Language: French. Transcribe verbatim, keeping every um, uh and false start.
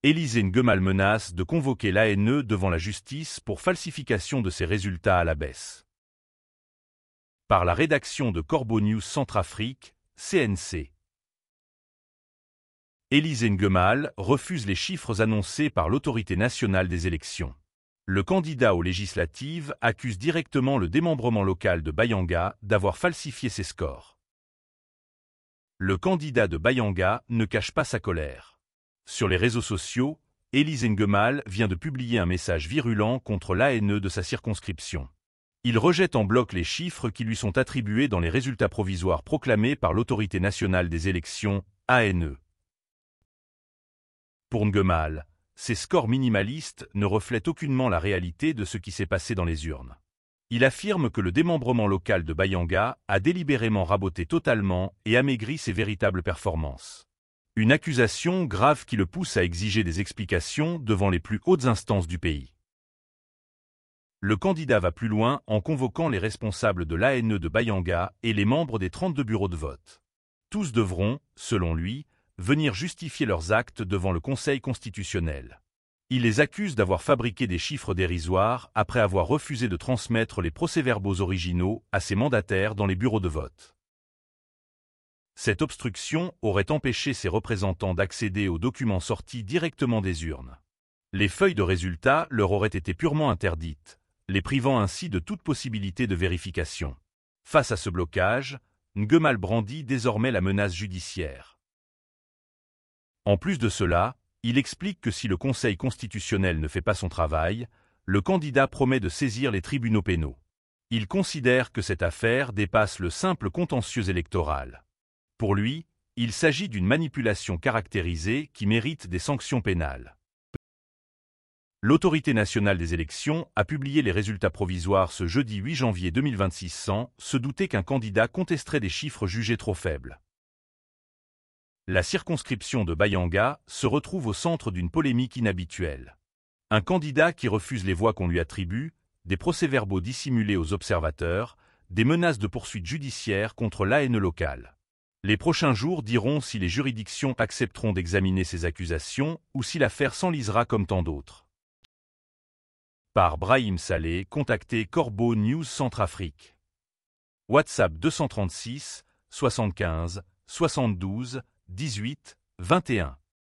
Élisée Nguemal menace de convoquer l'A N E devant la justice pour falsification de ses résultats à la baisse. Par la rédaction de Corbeau News Centrafrique, C N C. Élisée Nguemal refuse les chiffres annoncés par l'Autorité nationale des élections. Le candidat aux législatives accuse directement le démembrement local de Bayanga d'avoir falsifié ses scores. Le candidat de Bayanga ne cache pas sa colère. Sur les réseaux sociaux, Élisée Nguemal vient de publier un message virulent contre l'A N E de sa circonscription. Il rejette en bloc les chiffres qui lui sont attribués dans les résultats provisoires proclamés par l'Autorité nationale des élections, A N E. Pour Nguemal, ces scores minimalistes ne reflètent aucunement la réalité de ce qui s'est passé dans les urnes. Il affirme que le démembrement local de Bayanga a délibérément raboté totalement et amaigri ses véritables performances. Une accusation grave qui le pousse à exiger des explications devant les plus hautes instances du pays. Le candidat va plus loin en convoquant les responsables de l'A N E de Bayanga et les membres des trente-deux bureaux de vote. Tous devront, selon lui, venir justifier leurs actes devant le Conseil constitutionnel. Il les accuse d'avoir fabriqué des chiffres dérisoires après avoir refusé de transmettre les procès-verbaux originaux à ses mandataires dans les bureaux de vote. Cette obstruction aurait empêché ses représentants d'accéder aux documents sortis directement des urnes. Les feuilles de résultats leur auraient été purement interdites, les privant ainsi de toute possibilité de vérification. Face à ce blocage, Nguemal brandit désormais la menace judiciaire. En plus de cela, il explique que si le Conseil constitutionnel ne fait pas son travail, le candidat promet de saisir les tribunaux pénaux. Il considère que cette affaire dépasse le simple contentieux électoral. Pour lui, il s'agit d'une manipulation caractérisée qui mérite des sanctions pénales. L'Autorité nationale des élections a publié les résultats provisoires ce jeudi huit janvier deux mille vingt-six sans se douter qu'un candidat contesterait des chiffres jugés trop faibles. La circonscription de Bayanga se retrouve au centre d'une polémique inhabituelle. Un candidat qui refuse les voix qu'on lui attribue, des procès-verbaux dissimulés aux observateurs, des menaces de poursuites judiciaires contre l'A N E locale. Les prochains jours diront si les juridictions accepteront d'examiner ces accusations ou si l'affaire s'enlisera comme tant d'autres. Par Brahim Saleh, contactez Corbeau News Centrafrique. WhatsApp deux cent trente-six, soixante-quinze, soixante-douze, dix-huit, vingt et un.